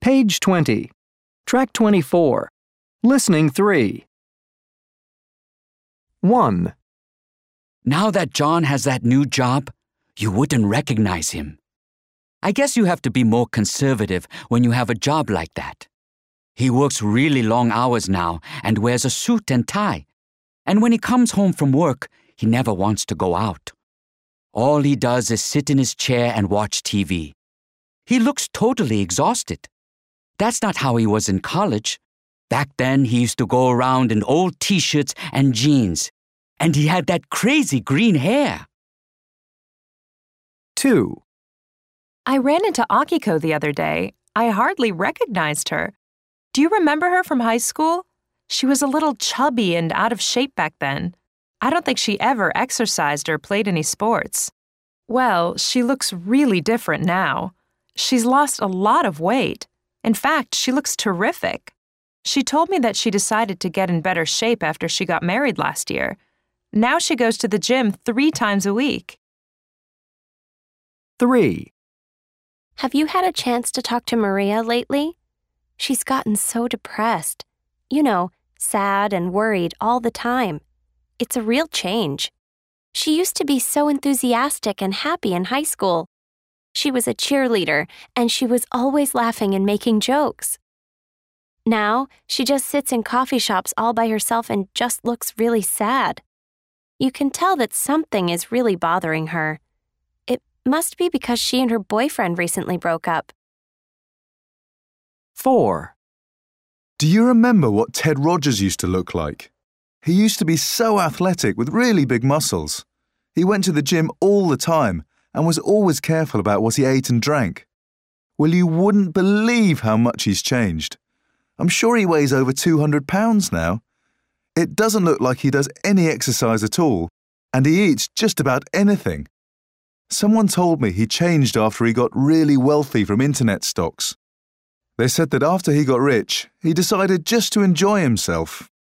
Page 20. Track 24. Listening 3. 1. Now that John has that new job, you wouldn't recognize him. I guess you have to be more conservative when you have a job like that. He works really long hours now and wears a suit and tie. And when he comes home from work, he never wants to go out. All he does is sit in his chair and watch TV. He looks totally exhausted. That's not how he was in college. Back then, he used to go around in old t-shirts and jeans. And he had that crazy green hair. 2. I ran into Akiko the other day. I hardly recognized her. Do you remember her from high school? She was a little chubby and out of shape back then. I don't think she ever exercised or played any sports. Well, she looks really different now. She's lost a lot of weight. In fact, she looks terrific. She told me that she decided to get in better shape after she got married last year. Now she goes to the gym 3 times a week. 3. Have you had a chance to talk to Maria lately? She's gotten so depressed. You know, sad and worried all the time. It's a real change. She used to be so enthusiastic and happy in high school. She was a cheerleader, and she was always laughing and making jokes. Now, she just sits in coffee shops all by herself and just looks really sad. You can tell that something is really bothering her. It must be because she and her boyfriend recently broke up. 4. Do you remember what Ted Rogers used to look like? He used to be so athletic with really big muscles. He went to the gym all the time and was always careful about what he ate and drank. Well, you wouldn't believe how much he's changed. I'm sure he weighs over 200 pounds now. It doesn't look like he does any exercise at all, and he eats just about anything. Someone told me he changed after he got really wealthy from internet stocks. They said that after he got rich, he decided just to enjoy himself